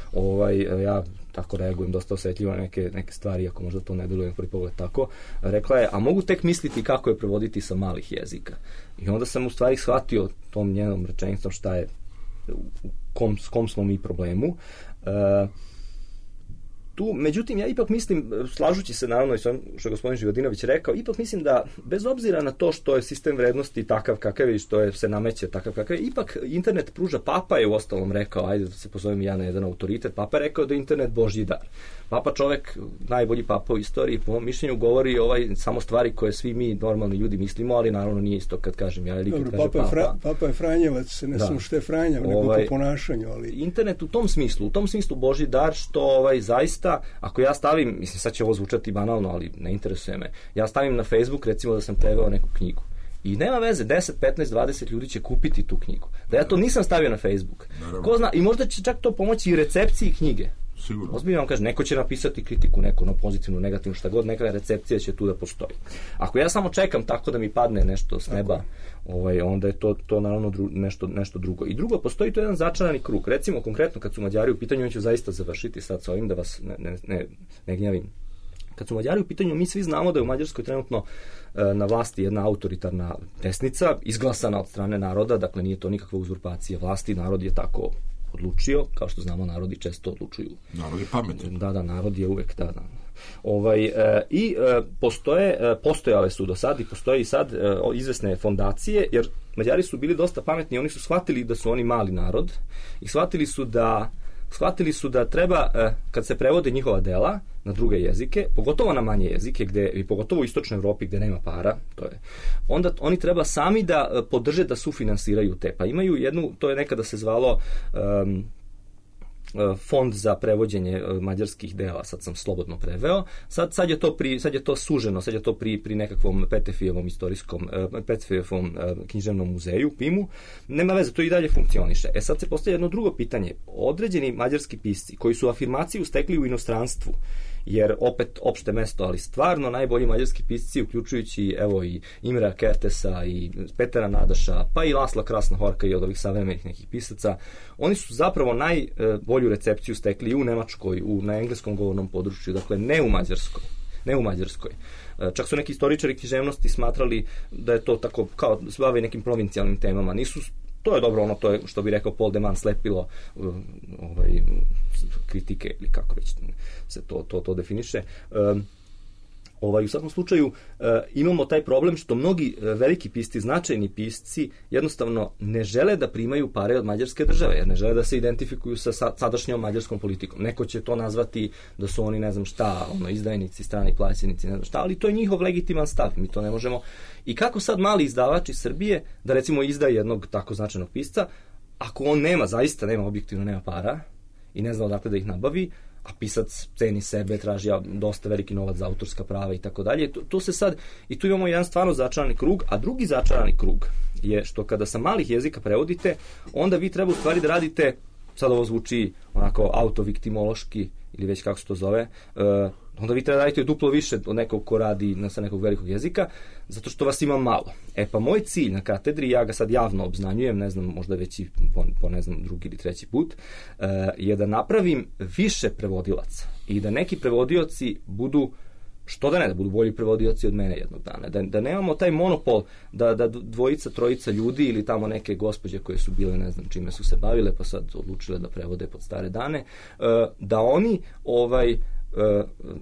Ovaj, ja tako reagujem dosta osetljivo na neke, neke stvari, ako možda to ne deluje na prvi pogled tako. Rekla je, a mogu tek misliti kako je prevoditi sa malih jezika. I onda sam u stvari shvatio tom njenom rečenicom šta je, u kom, s kom smo mi problemu. Uh, Tu, međutim, ja ipak mislim, slažući se naravno i što je gospodin Živadinović rekao, ipak mislim da, bez obzira na to što je sistem vrednosti takav kakav je i što je, se nameće takav kakav je, ipak internet pruža, Papa je u ostalom rekao, ajde da se pozovem ja na jedan autoritet, Papa je rekao da je internet Božji dar. Papa čovek, najbolji Papa u istoriji, po mom mišljenju govori ovaj, samo stvari koje svi mi normalni ljudi mislimo, ali naravno nije isto kad kažem ja ili kad kaže Papa. Je Fra, Papa je Franjevac, ne da. Sam što je Franjev, nego ovaj, po ponašanju. Ali... Internet u tom smislu, u tom smislu Božji dar, što ovaj, zaista, ako ja stavim, mislim sad će ovo zvučati banalno, ali ne interesuje me, ja stavim na Facebook recimo da sam preveo neku knjigu. I nema veze, deset, petnaest, dvadeset ljudi će kupiti tu knjigu. Da ja to nisam stavio na Facebook. Ko zna, i možda će čak to pomoći i recepciji knjige. Sigurno. Ozbiljno vam kažem, neko će napisati kritiku, neko na pozitivnu, negativnu, šta god, neka recepcija će tu da postoji. Ako ja samo čekam tako da mi padne nešto s neba, ovaj, onda je to, to naravno dru, nešto, nešto drugo. I drugo, postoji to jedan začarani krug. Recimo, konkretno, kad su Mađari u pitanju, on ću zaista završiti sad sa ovim, da vas ne, ne, ne, ne gnjavim Kad su Mađari u pitanju, mi svi znamo da je u Mađarskoj trenutno na vlasti jedna autoritarna desnica, izglasana od strane naroda, dakle nije to nikakva uzurpacija vlasti, narod je tako odlučio, kao što znamo, narodi često odlučuju. Narod je pametan. Da, da, narod je uvek, da, da. Ovaj, e, I e, postoje, e, postojale su do sad i postoje i sad e, izvesne fondacije, jer Mađari su bili dosta pametni, oni su shvatili da su oni mali narod i shvatili su da shvatili su da treba, e, kad se prevode njihova dela na druge jezike, pogotovo na manje jezike, gde, i pogotovo u istočnoj Evropi gde nema para, to je, onda oni treba sami da podrže da sufinansiraju te. Pa imaju jednu, to je nekada se zvalo um, fond za prevođenje mađarskih dela, sad sam slobodno preveo, sad, sad, je, to pri, sad je to suženo, sad je to pri, pri nekakvom Petefijevom istorijskom, Petefijevom književnom muzeju, Pimu, nema veze, to i dalje funkcioniše. E sad se postavlja jedno drugo pitanje, određeni mađarski pisci koji su afirmaciju stekli u inostranstvu, jer opet opšte mesto, ali stvarno najbolji mađarski pisci, uključujući evo i Imrea Kertesa i Petera Nadaša, pa i Lasla Krasnohorka i od ovih savremenih nekih pisaca, oni su zapravo najbolju recepciju stekli u Nemačkoj, u, na engleskom govornom području, dakle ne u Mađarskoj. Ne u Mađarskoj. Čak su neki istoričari književnosti smatrali da je to tako, kao da se bave nekim provincijalnim temama. Nisu, to je dobro, ono, to je, što bi rekao Paul de Man, slepilo ovaj, kritike, ili kako već se to, to, to definiše. Um, Ovaj, u svakom slučaju e, imamo taj problem što mnogi e, veliki pisci, značajni pisci jednostavno ne žele da primaju pare od mađarske države, jer ne žele da se identifikuju sa sadašnjom mađarskom politikom. Neko će to nazvati da su oni ne znam šta, ono, izdajnici, strani plaćenici, ne znam šta, ali to je njihov legitiman stav, mi to ne možemo. I kako sad mali izdavač iz Srbije da recimo izdaje jednog tako značajnog pisca, ako on nema, zaista nema, objektivno nema para i ne zna odakle da ih nabavi, a pisac ceni sebe, traži dosta veliki novac za autorska prava i tako dalje. Tu se sad, i tu imamo jedan stvarno začarani krug, a drugi začarani krug je što kada sa malih jezika prevodite, onda vi treba u stvari da radite, sad ovo zvuči onako autoviktimološki, ili već kako se to zove, uh, onda vi treba da radite duplo više od nekog ko radi na, sa nekog velikog jezika, zato što vas ima malo. E pa moj cilj na katedri, ja ga sad javno obznanjujem, ne znam, možda već i po, po ne znam, drugi ili treći put, uh, je da napravim više prevodilaca i da neki prevodioci budu, što da ne, da budu bolji prevodioci od mene jednog dana. Da, da nemamo taj monopol da, da dvojica, trojica ljudi ili tamo neke gospođe koje su bile, ne znam čime su se bavile, pa sad odlučile da prevode pod stare dane, uh, da oni ovaj uh,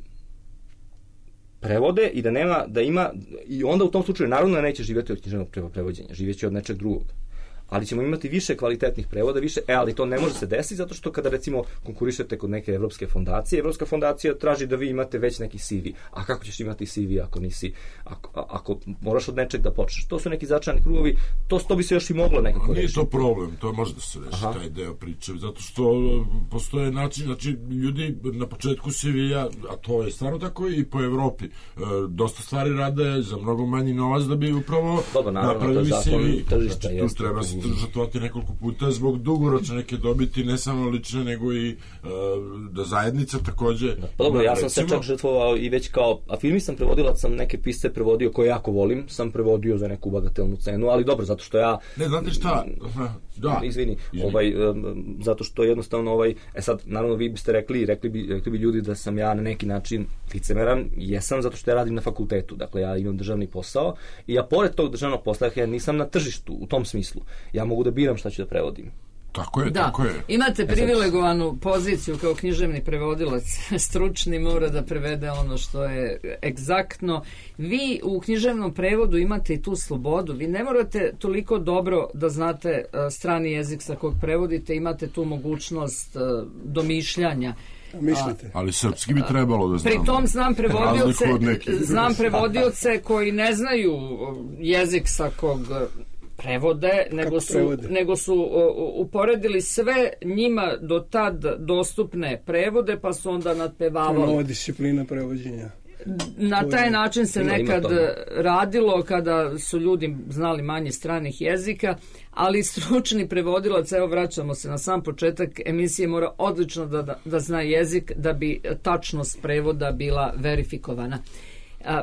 prevode i da nema, da ima, i onda u tom slučaju naravno neće živjeti od književnog prevođenja, živjeće od nečeg drugog. Ali ćemo imati više kvalitetnih prevoda, više, e, ali to ne može se desiti zato što kada recimo konkurišete kod neke evropske fondacije, evropska fondacija traži da vi imate već neki C V. A kako ćeš imati C V ako nisi, ako, ako moraš od nečeg da počneš? To su neki začarani krugovi, to, to bi se još i moglo nekako reći. Nije to problem, to može da se reši, aha, taj deo priče, zato što postoje način, znači ljudi na početku C V-a, a to je stvarno tako i po Evropi, dosta stvari rade za mnogo manji novac da bi upravo dobro, naravno, napravili C V. Tržišta, znači, tu treba se žrtvovati nekoliko puta zbog dugoročne neke dobiti, ne samo lične, nego i uh, da zajednica takođe... Da, pa dobro, ja sam recimo... se čak žrtvovao i već kao afirmistan prevodilac sam neke pisce prevodio koje jako volim, sam prevodio za neku bagatelnu cenu, ali dobro, zato što ja... Ne, znate šta? Da. Izvini, Izvini. Ovaj, um, zato što jednostavno, ovaj, e sad, naravno vi biste rekli, rekli bi, rekli bi ljudi da sam ja na neki način licemeran, jesam zato što ja radim na fakultetu, dakle ja imam državni posao i ja pored tog državnog posla, ja nisam na tržištu u tom smislu. Ja mogu da biram šta ću da prevodim. Tako je, da, tako je. Imate privilegovanu poziciju kao književni prevodilac. Stručni mora da prevede ono što je egzaktno. Vi u književnom prevodu imate i tu slobodu. Vi ne morate toliko dobro da znate strani jezik sa kojeg prevodite. Imate tu mogućnost domišljanja. Mislite. Ali srpski bi trebalo da znamo. Pri tom znam prevodioce, znam prevodioce koji ne znaju jezik sa kog prevode, nego su, prevode? nego su uh, uporedili sve njima do tad dostupne prevode, pa su onda nadpevavali. To je nova disciplina prevođenja. Na taj način se nekad radilo kada su ljudi znali manje stranih jezika, ali stručni prevodilac, evo vraćamo se na sam početak emisije, mora odlično da, da, da zna jezik da bi tačnost prevoda bila verifikovana. A,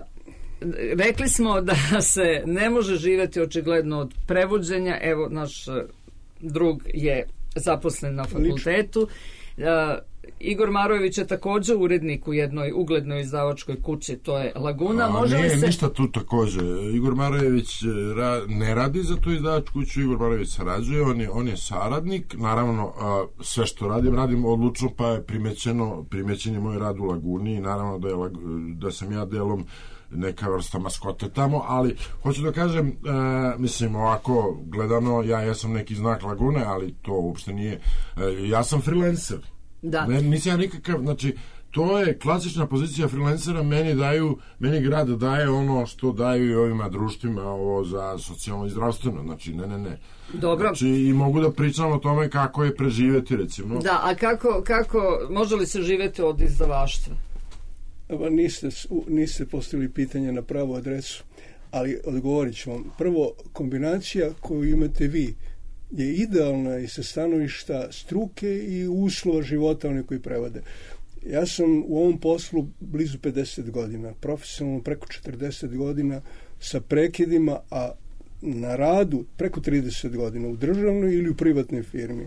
rekli smo da se ne može živjeti očigledno od prevođenja. Evo, naš drug je zaposlen na fakultetu. Igor Marojević je također urednik u jednoj uglednoj izdavačkoj kući, to je Laguna. Može nije li se... ništa tu također. Igor Marojević ra, ne radi za tu izdavačku kuću, Igor Marojević sarađuje, on je, on je saradnik, naravno a, sve što radim, radim odlučno, pa je primećeno, primećen je moj rad u Laguni i naravno da, je, da sam ja delom neka vrsta maskote tamo, ali hoću da kažem, e, mislim ovako gledano, ja jesam neki znak Lagune, ali to uopšte nije, e, ja sam freelancer. Da. Ne, nisam ja nikakav, znači to je klasična pozicija freelancera, meni daju, meni grad daje ono što daju i ovima društvima, ovo za socijalno i zdravstveno, znači ne, ne, ne. Dobro. Znači i mogu da pričam o tome kako je preživeti, recimo. Da, a kako, kako može li se živjeti od izdavaštva? Niste, niste postavili pitanje na pravu adresu, ali odgovorit ću vam. Prvo, kombinacija koju imate vi je idealna i sa stanovišta struke i uslova života one koji prevode. Ja sam u ovom poslu blizu pedeset godina, profesionalno preko četrdeset godina sa prekidima, a na radu preko trideset godina u državnoj ili u privatnoj firmi.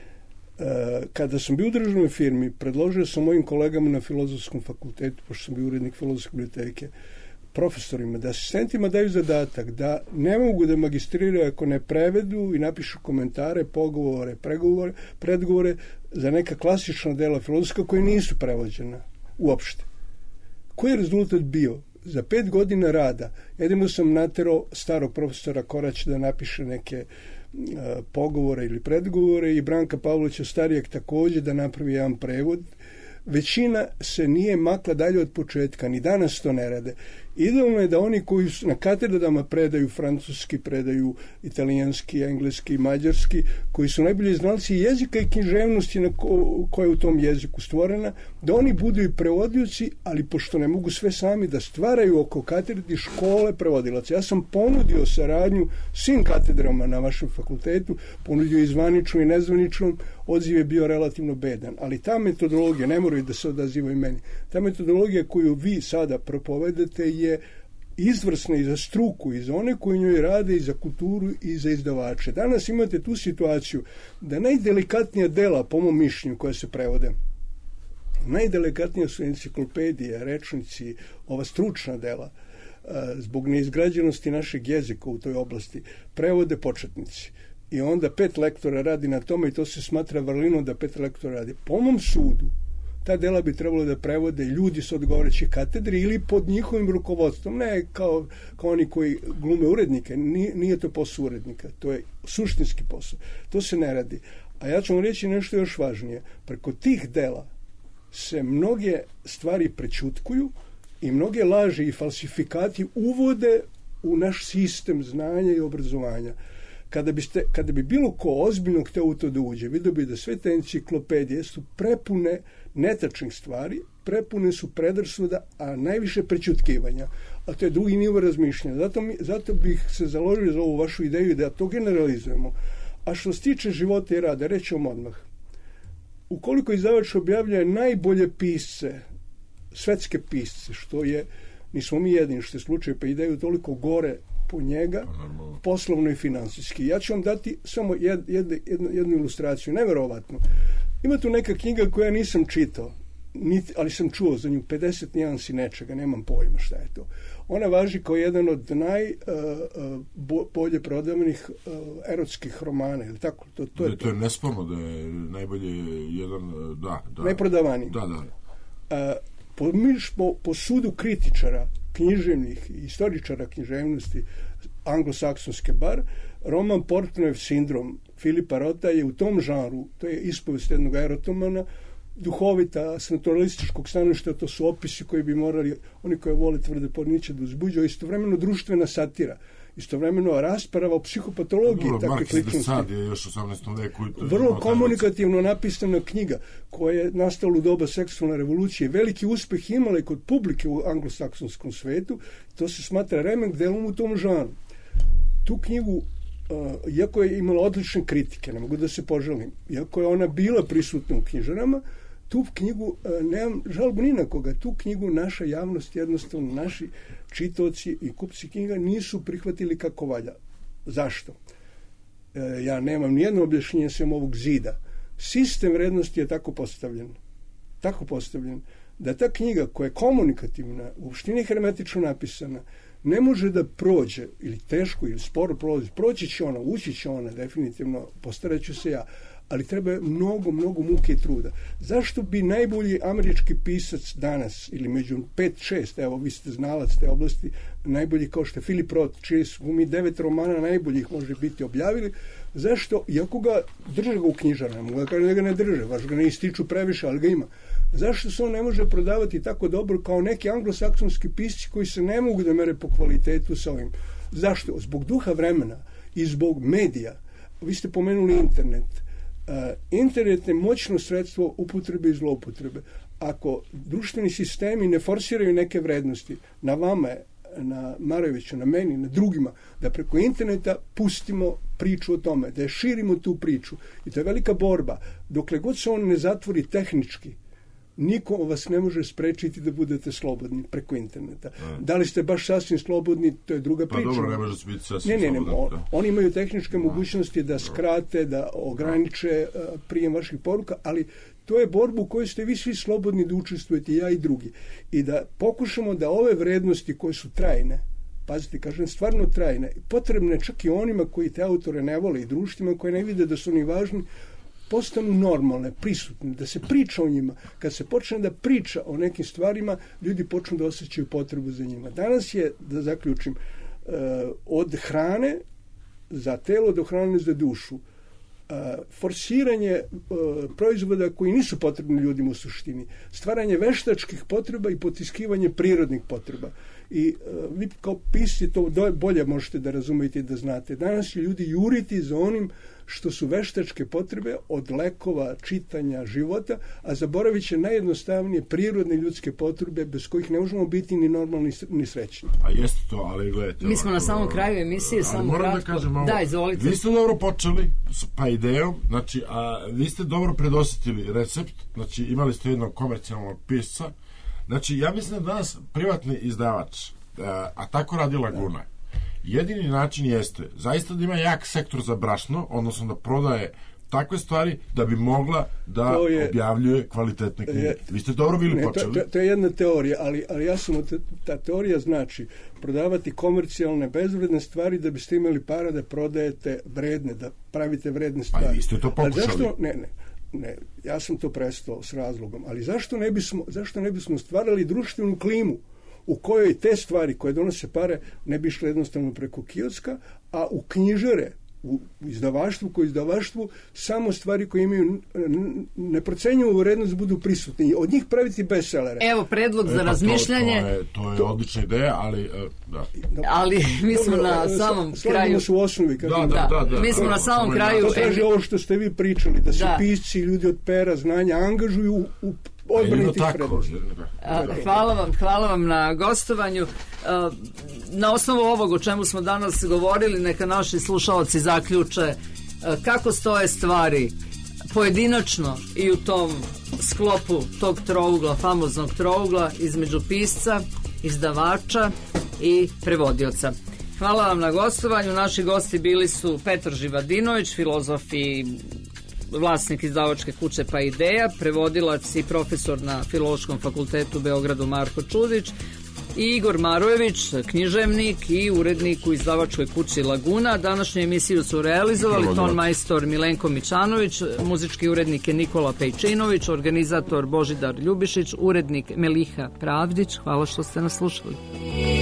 Kada sam bio u državnoj firmi, predložio sam mojim kolegama na Filozofskom fakultetu, pošto sam bio urednik Filozofske biblioteke, profesorima, da asistentima daju zadatak da ne mogu da magistriraju ako ne prevedu i napišu komentare, pogovore, pregovore, predgovore za neka klasična dela filozofska koja nisu prevođena uopšte. Koji je rezultat bio? Za pet godina rada jedino sam naterao starog profesora Korać da napiše neke uh, pogovore ili predgovore i Branka Pavlovića starijeg također da napravi jedan prevod. Većina se nije makla dalje od početka, ni danas to ne rade. Idealno je da oni koji na katedrama predaju francuski, predaju italijanski, engleski, mađarski, koji su najbolji znalci jezika i književnosti na ko, koja je u tom jeziku stvorena, da oni budu i prevodioci, ali pošto ne mogu sve sami, da stvaraju oko katedri škole prevodilaca. Ja sam ponudio saradnju svim katedrama na vašem fakultetu, ponudio i zvaničnu i nezvaničnom, odziv je bio relativno bedan, ali ta metodologija, ne moraju da se odazivaju meni, ta metodologija koju vi sada propovedete je izvrsna i za struku, i za one koji njoj rade, i za kulturu, i za izdavače. Danas imate tu situaciju da najdelikatnija dela, po mom mišljenju, koja se prevode, najdelikatnija su enciklopedije, rečnici, ova stručna dela, zbog neizgrađenosti našeg jezika u toj oblasti, prevode početnici. I onda pet lektora radi na tome i to se smatra vrlinom da pet lektora radi. Po mom sudu, ta dela bi trebalo da prevode ljudi s odgovarajućih katedri ili pod njihovim rukovodstvom, ne kao, kao oni koji glume urednike, nije, nije to posao urednika, to je suštinski posao. To se ne radi. A ja ću vam reći nešto još važnije. Preko tih dela se mnoge stvari prećutkuju i mnoge laži i falsifikati uvode u naš sistem znanja i obrazovanja. Kada, biste, kada bi bilo ko ozbiljno hteo u to da uđe, vidio bi da sve te enciklopedije su prepune netačnih stvari, prepune su predrasuda, a najviše prećutkivanja. A to je drugi nivo razmišljanja. Zato, mi, zato bih se založio za ovu vašu ideju da to generalizujemo. A što se tiče života i rada, reći vam odmah. Ukoliko izdavač objavljuje najbolje pisce, svetske pisce, što je, nismo mi jedini, što je slučaj, pa ideju toliko gore po njega, poslovno i finansijski. Ja ću vam dati samo jed, jed, jednu, jednu ilustraciju, neverovatno. Ima tu neka knjiga koju ja nisam čitao, niti, ali sam čuo za nju, pedeset nijansi nečega, nemam pojma šta je to. Ona važi kao jedan od najbolje uh, prodavanih uh, erotskih romana, ili tako? To, to, je, to. to je nesporno da je najbolje jedan, da, da. Najprodavaniji. Da, da. Uh, po, po, po sudu kritičara, književnih i istoričara književnosti, anglosaksonske bar, roman Portnojev sindrom Filipa Rota je u tom žanru, to je ispovest jednog erotomana, duhovita, s naturalističkog stanovišta, to su opisi koji bi morali, oni koji vole tvrde podniće da uzbuđaju, istovremeno društvena satira, istovremeno rasprava o psihopatologiji takvih ličnosti. Marks de Sade je još u osamnaestom veku. Vrlo komunikativno napisana knjiga koja je nastala u doba seksualne revolucije. Veliki uspeh imala i kod publike u anglosaksonskom svetu. To se smatra remek delom u tom žanru. Tu knjigu, uh, iako je imala odlične kritike, ne mogu da se požalim, iako je ona bila prisutna u knjižarama, tu knjigu, uh, nemam žalbu ni na koga, tu knjigu naša javnost, jednostavno naši čitaoci i kupci knjiga nisu prihvatili kako valja. Zašto? E, ja nemam nijedno objašnjenje sem ovog zida. Sistem vrednosti je tako postavljen tako postavljen da ta knjiga koja je komunikativna, u suštini hermetično napisana, ne može da prođe, ili teško, ili sporo prolazi. Proći će ona, ući će ona, definitivno, postarat ću se ja, ali treba mnogo, mnogo muke i truda. Zašto bi najbolji američki pisac danas, ili među pet, šest, evo, vi ste znalac te oblasti, najbolji kao što je Philip Roth, čiji su mi devet romana najboljih može biti objavili, zašto, iako ga drže ga u knjižarama, mogu da kažem da ga ne drže, baš ga ne ističu previše, ali ga ima. Zašto se on ne može prodavati tako dobro kao neki anglosaksonski pisci koji se ne mogu da mere po kvalitetu sa ovim? Zašto? Zbog duha vremena i zbog medija. Vi ste pomenuli internet. Uh, internet je moćno sredstvo upotrebe i zloupotrebe. Ako društveni sistemi ne forsiraju neke vrednosti, na vama je, na Marojeviću, na meni, na drugima, da preko interneta pustimo priču o tome, da je širimo tu priču. I to je velika borba. Dokle god se on ne zatvori tehnički, niko vas ne može sprečiti da budete slobodni preko interneta. A. Da li ste baš sasvim slobodni, to je druga pa priča. Pa dobro, ne može biti sasvim ne, ne, ne, slobodan. On, oni imaju tehničke mogućnosti da skrate, da ograniče uh, prijem vaših poruka, ali to je borba u kojoj ste vi svi slobodni da učestvujete, ja i drugi. I da pokušamo da ove vrednosti koje su trajne, pazite, kažem, stvarno trajne, potrebne čak i onima koji te autore ne vole i društvima koje ne vide da su oni važni, postanu normalne, prisutne, da se priča o njima. Kad se počne da priča o nekim stvarima, ljudi počnu da osjećaju potrebu za njima. Danas je, da zaključim, od hrane za telo do hrane za dušu, forsiranje proizvoda koji nisu potrebni ljudima u suštini, stvaranje veštačkih potreba i potiskivanje prirodnih potreba. I vi kao pisci to bolje možete da razumete i da znate. Danas će ljudi juriti za onim što su veštačke potrebe od lekova, čitanja, života, a zaboravit će najjednostavnije prirodne ljudske potrebe bez kojih ne možemo biti ni normalni ni srećni. A jeste to, ali gledajte. Mi smo na samom kraju emisije, samo moram kratko. Da kažem, ovo, da, izvolite. Vi ste dobro počeli pa idejom, znači, a vi ste dobro predosetili recept, znači imali ste jednog komercijalnog pisca, znači ja mislim da danas privatni izdavač, a tako radi Laguna, jedini način jeste zaista da ima jak sektor za brašno, odnosno da prodaje takve stvari da bi mogla da je, objavljuje kvalitetne knjige. Vi ste dobro bili ne, počeli. To, to, to je jedna teorija, ali, ali ja sam, ta teorija znači prodavati komercijalne, bezvredne stvari da biste imali para da prodajete vredne, da pravite vredne stvari. Pa vi ste to pokušali. Zašto? Ne, ne. Ne, ja sam to prestao s razlogom, ali zašto ne bismo, zašto ne bismo stvarali društvenu klimu u kojoj te stvari koje donose pare ne bi išle jednostavno preko kioska, a u knjižare, u izdavaštvu, koje izdavaštvu samo stvari koje imaju neprocenjivu vrednost budu prisutni. Od njih praviti bestsellere. Evo predlog e, za pa razmišljanje. To, to je, to je to, odlična ideja, ali da. Ali mi smo dobro, na samom kraju. Su u osnovi. Da, da, da, da, mi smo da, na samom da, kraju. To traži ovo što ste vi pričali, da se da. pisci, ljudi od pera, znanja angažuju u, u odbrani tih prednosti. Hvala vam, hvala vam na gostovanju. Na osnovu ovog o čemu smo danas govorili, neka naši slušalci zaključe kako stoje stvari pojedinačno i u tom sklopu tog trougla, famoznog trougla između pisca, izdavača i prevodioca. Hvala vam na gostovanju. Naši gosti bili su Petar Živadinović, filozof i vlasnik izdavačke kuće Pa Ideja, prevodilac i profesor na Filološkom fakultetu u Beogradu Marko Čudić, i Igor Marojević, književnik i urednik u izdavačkoj kući Laguna. Današnju emisiju su realizovali ton majstor Milenko Mićanović, muzički urednik je Nikola Pejčinović, organizator Božidar Ljubišić, urednik Meliha Pravdić. Hvala što ste nas slušali.